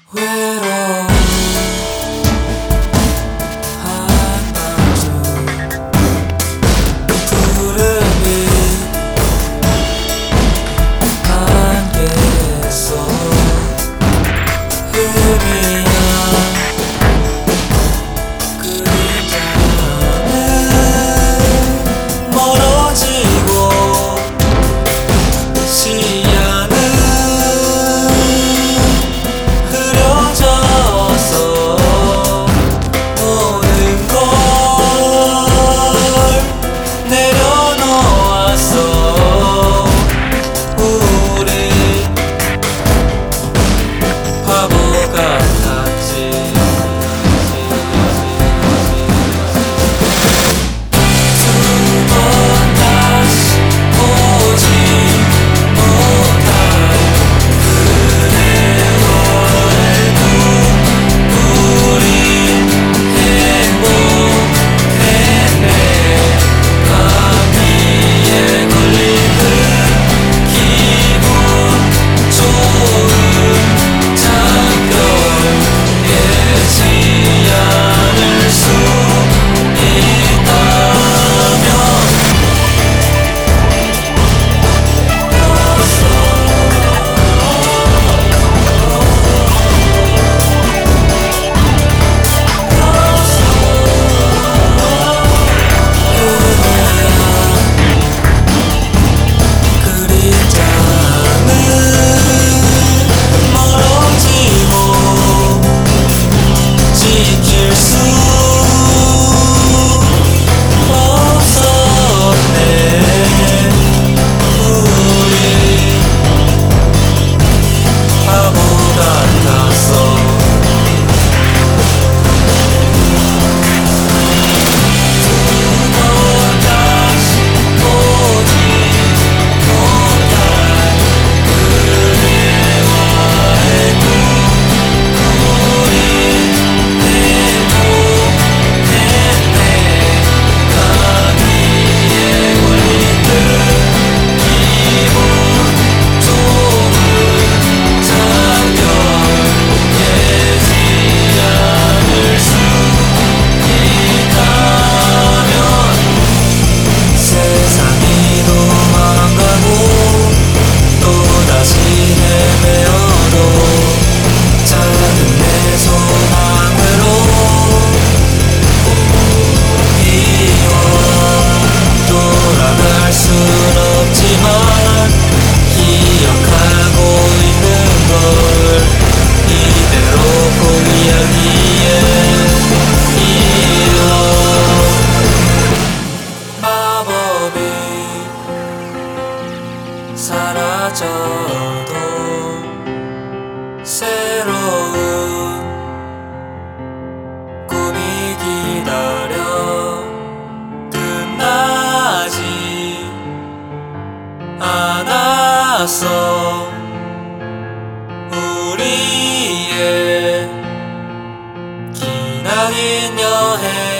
외로운 한밤중 구름이 안개에서 흐리는 그림자는 멀어지고 시야는 흐려져서 모든 걸 내려놓았어. 우리 바보 같았지. 두 번 다시 오지 못할 그대와의도 우리 행복했네. 감기에 걸리는 기분 좋은 작별 깨지 않을 수 있다면 그림자는 멀어지고 지킬 수 없었네. 우리 바보 같았어. 두 번 다시 오지 못할 그대와의 꿈 우리 행복했네. 감기에 걸리는 기분 좋은 작별 깨지 않을 수 있다면 세상이 도망가고 또다시 헤매어도 작은 내 소망으로 꽃피워 돌아갈 순 없지만 기억하고 있는 걸 이대로 포기하기엔 이어 마법이 사라져도 새로운 꿈이 기다려 끝나지 않았어. 우리의 기나긴 여행